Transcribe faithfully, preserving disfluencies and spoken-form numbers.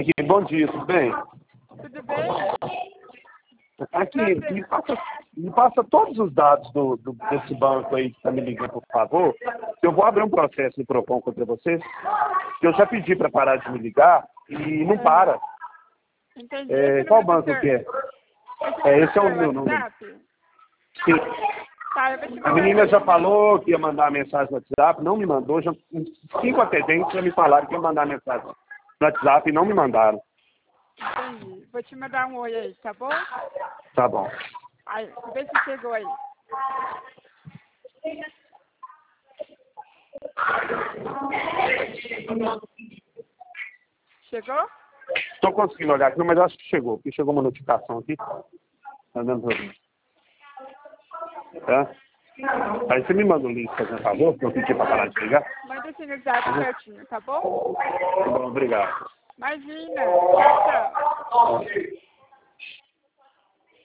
Aqui, bom dia, tudo bem? Tudo bem? Aqui, me passa, me passa todos os dados do, do, desse banco aí que está me ligando, por favor. Eu vou abrir um processo no Procon contra vocês, que eu já pedi para parar de me ligar e não para. Entendi. É, Esse qual número banco do que é? seu- É, esse é o seu meu número. WhatsApp? Sim. Tá, eu vou te A mandar menina já um falou que ia mandar a mensagem no WhatsApp, não me mandou. Já, cinco atendentes já me falaram que ia mandar a mensagem no WhatsApp e não me mandaram. Entendi. Vou te mandar um oi aí, tá bom? Tá bom. Aí, vê se chegou aí. Chegou? Estou conseguindo olhar aqui, mas eu acho que chegou. Porque chegou uma notificação aqui. Tá dando pra ver. Tá? Aí você me manda o link, fazendo favor, que eu pedi para parar de ligar. Manda assim no zap certinho, tá bom? Tá bom, obrigado. Imagina. Tchau, tchau.